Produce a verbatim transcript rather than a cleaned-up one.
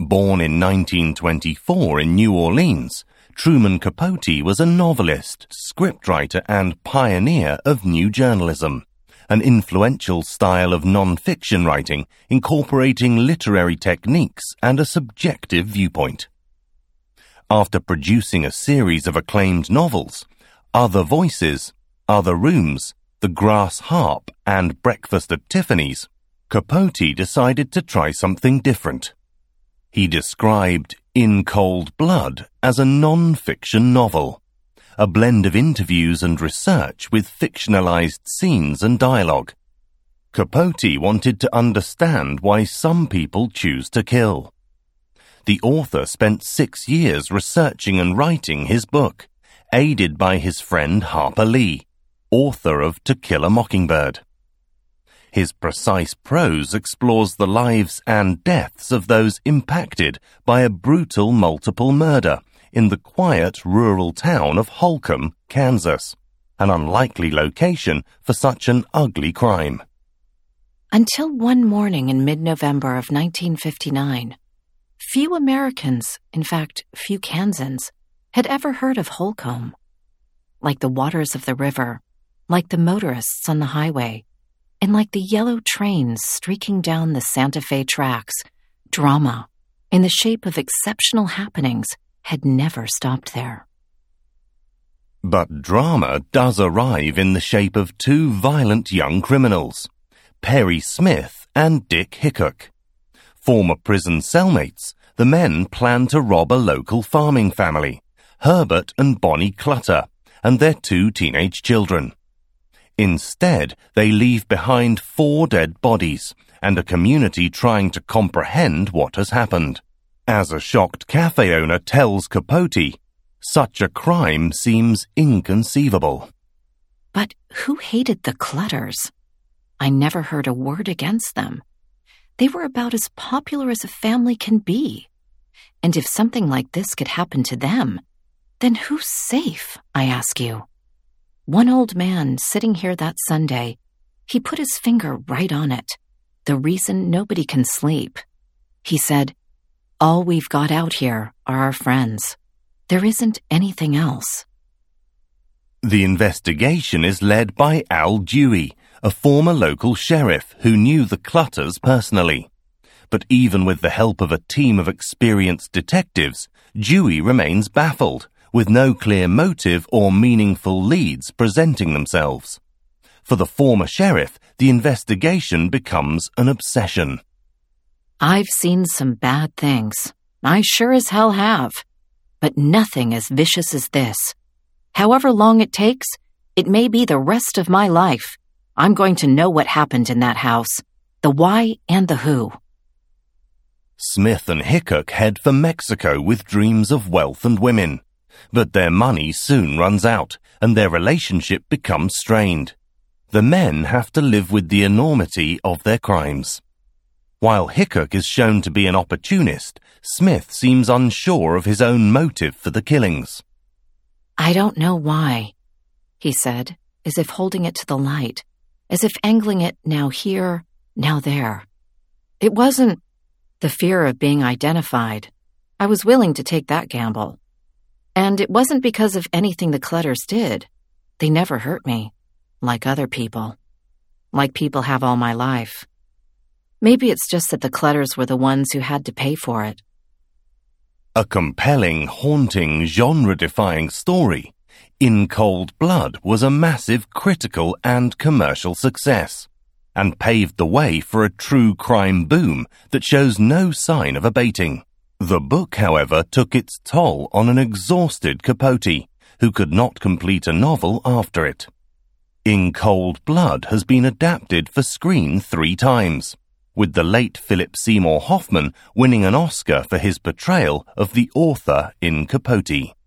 Born in nineteen twenty-four in New Orleans, Truman Capote was a novelist, scriptwriter, and pioneer of new journalism, an influential style of non-fiction writing incorporating literary techniques and a subjective viewpoint. After producing a series of acclaimed novels, Other Voices, Other Rooms, The Grass Harp, and Breakfast at Tiffany's, Capote decided to try something different. He described In Cold Blood as a non-fiction novel, a blend of interviews and research with fictionalized scenes and dialogue. Capote wanted to understand why some people choose to kill. The author spent six years researching and writing his book, aided by his friend Harper Lee, author of To Kill a Mockingbird. His precise prose explores the lives and deaths of those impacted by a brutal multiple murder in the quiet rural town of Holcomb, Kansas, an unlikely location for such an ugly crime. Until one morning in mid-November of nineteen fifty-nine, few Americans, in fact, few Kansans, had ever heard of Holcomb. Like the waters of the river, like the motorists on the highway, and like the yellow trains streaking down the Santa Fe tracks, drama, in the shape of exceptional happenings, had never stopped there. But drama does arrive in the shape of two violent young criminals, Perry Smith and Dick Hickok. Former prison cellmates, the men plan to rob a local farming family, Herbert and Bonnie Clutter, and their two teenage children. Instead, they leave behind four dead bodies and a community trying to comprehend what has happened. As a shocked cafe owner tells Capote, such a crime seems inconceivable. But who hated the Clutters? I never heard a word against them. They were about as popular as a family can be. And if something like this could happen to them, then who's safe, I ask you? One old man sitting here that Sunday, he put his finger right on it, the reason nobody can sleep. He said, "All we've got out here are our friends. There isn't anything else." The investigation is led by Al Dewey, a former local sheriff who knew the Clutters personally. But even with the help of a team of experienced detectives, Dewey remains baffled, with no clear motive or meaningful leads presenting themselves. For the former sheriff, the investigation becomes an obsession. I've seen some bad things. I sure as hell have. But nothing as vicious as this. However long it takes, it may be the rest of my life. I'm going to know what happened in that house, the why and the who. Smith and Hickok head for Mexico with dreams of wealth and women. But their money soon runs out, and their relationship becomes strained. The men have to live with the enormity of their crimes. While Hickok is shown to be an opportunist, Smith seems unsure of his own motive for the killings. "I don't know why," he said, as if holding it to the light, as if angling it now here, now there. It wasn't the fear of being identified. I was willing to take that gamble. And it wasn't because of anything the Clutters did. They never hurt me, like other people, like people have all my life. Maybe it's just that the Clutters were the ones who had to pay for it. A compelling, haunting, genre-defying story, In Cold Blood was a massive critical and commercial success, and paved the way for a true crime boom that shows no sign of abating. The book, however, took its toll on an exhausted Capote, who could not complete a novel after it. In Cold Blood has been adapted for screen three times, with the late Philip Seymour Hoffman winning an Oscar for his portrayal of the author in Capote.